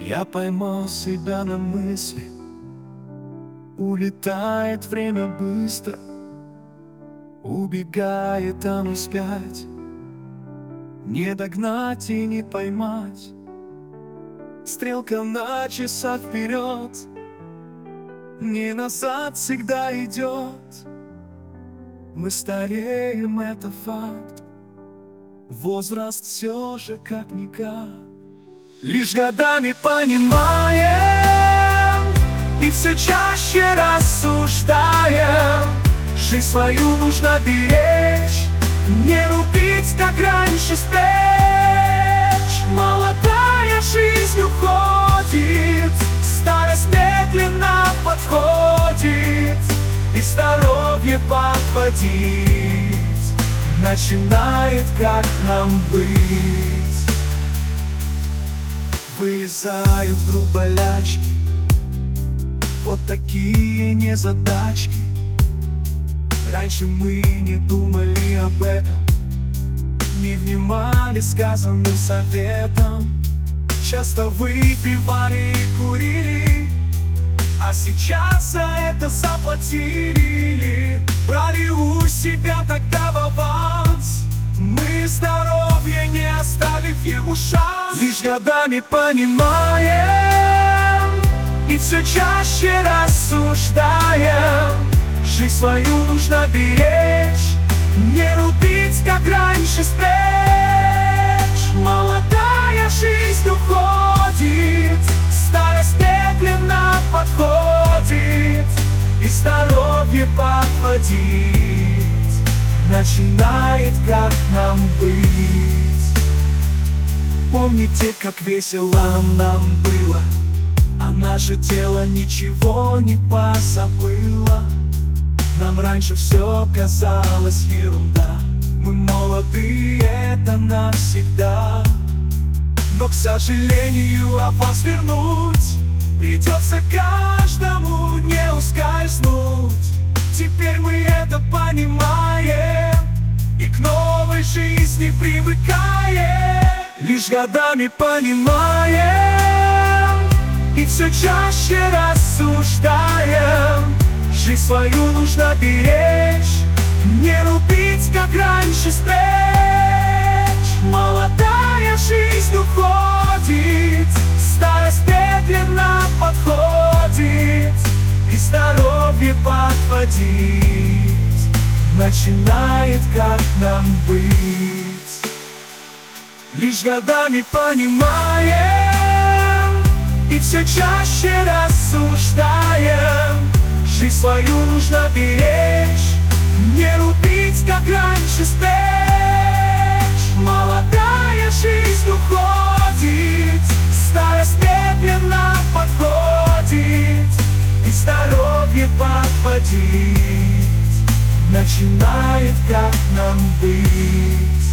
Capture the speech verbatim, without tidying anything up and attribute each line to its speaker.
Speaker 1: Я поймал себя на мысли: улетает время быстро, убегает оно вспять, не догнать и не поймать. Стрелка на часах вперед, не назад всегда идет. Мы стареем, это факт, возраст все же как-никак. Лишь годами понимаем и все чаще рассуждаем: жизнь свою нужно беречь, не рубить, как раньше, спечь. Молодая жизнь уходит, старость медленно подходит, и здоровье подводить начинает, как нам быть. Вылезают вдруг болячки, вот такие незадачки. Раньше мы не думали об этом, не внимали сказанным советам. Часто выпивали и курили, а сейчас за это заплатили. Брали у себя тогда в аванс, мы здоровье не оставив ему шанс. Лишь годами понимаем и все чаще рассуждаем: жизнь свою нужно беречь, не рубить, как раньше, спечь. Молодая жизнь уходит, старость медленно подходит, и здоровье подводить начинает, как нам быть. Помните, как весело нам было, а наше тело ничего не позабыло. Нам раньше все казалось ерунда, мы молоды, это навсегда. Но, к сожалению, опас вернуть придется каждому, не ускользнуть. Теперь мы это понимаем и к новой жизни привыкаем. Лишь годами понимаем и все чаще рассуждаем: жизнь свою нужно беречь, не рубить, как раньше, спечь. Молодая жизнь уходит, старость медленно подходит, и здоровье подводить начинает, как нам быть. Лишь годами понимаем и все чаще рассуждаем: жизнь свою нужно беречь, не рубить, как раньше, спечь. Молодая жизнь уходит, старость медленно подходит, и здоровье подводить начинает, как нам быть.